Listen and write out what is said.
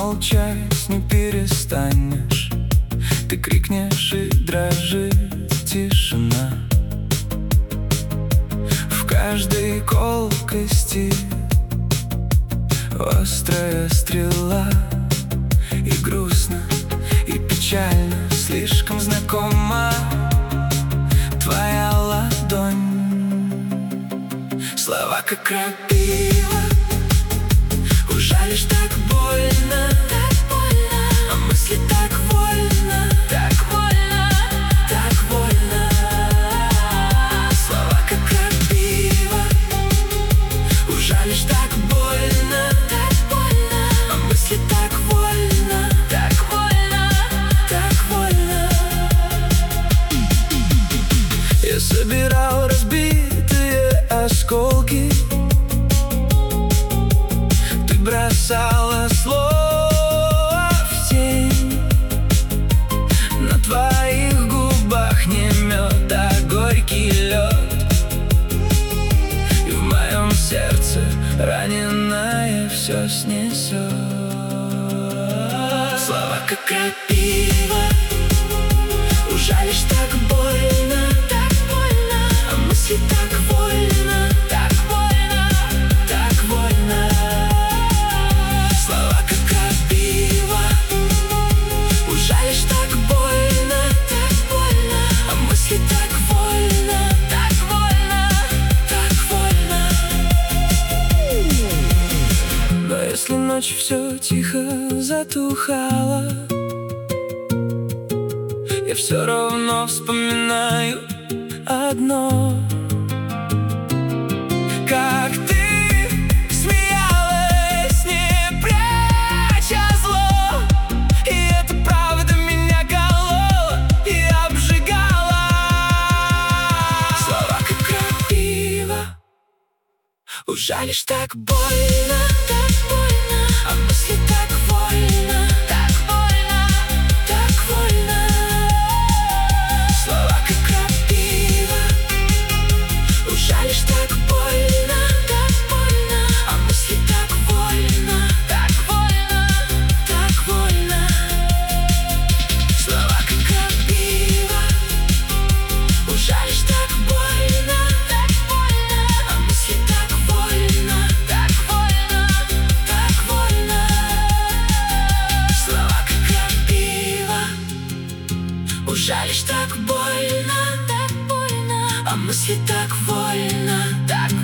молчать не перестанешь. Ты крикнешь, и дрожит тишина. В каждой колкости острая стрела. И грустно, и печально, слишком знакома твоя ладонь. Слова как крапива, ужалишь так больно, а мысли так вольно, так вольно, так вольно. Слова как крапива, ужалишь так больно, а мысли так вольно, так вольно, так вольно. Я собирал разбитые осколки, ты бросала слова в тень. На твоих губах не мед, а горький лед. И в моем сердце раненое все снесет. Слова как крапива, ужалишь так больно, а мысли так вольно, так вольно, так вольно. Слова как крапива, ужалишь так больно, а мысли так вольно, так вольно, так вольно. Но если ночь все тихо затухала, я все равно вспоминаю одно: как ты смеялась, не пряча зло. И это правда меня колола и обжигала. Слова как крапива, ужалишь так больно, а мысли так вольно, так вольно, так вольно. Слова как крапива, ужалишь так больно, а мысли так вольно, так вольно, так вольно. Слова как крапива, ужалишь так больно, а мысли так вольно, так вольно, так вольно. Слова как крапива, ужалишь так больно, а мысли так вольно, так